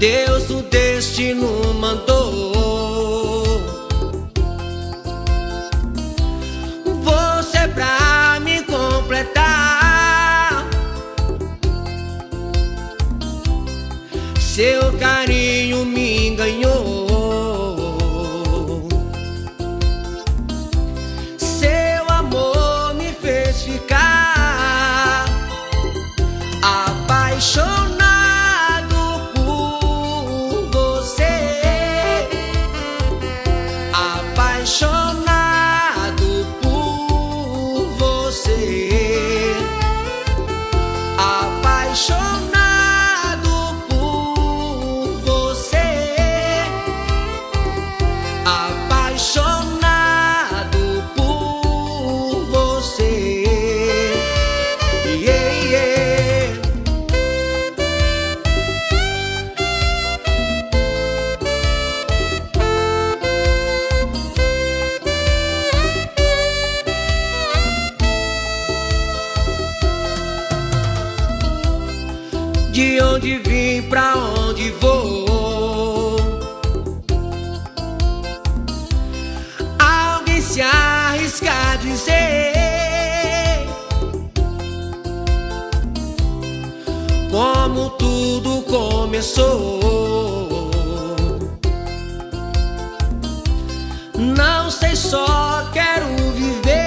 Deus o destino mandou você pra me completar. Seu carinho me enganou, seu amor me fez ficar apaixonado por você, apaixonado por você, apaixonado por você, apaixonado por você. Yeah, yeah. De onde vim, pra onde vou? Alguém se arrisca a dizer como tudo começou? Não sei, só quero viver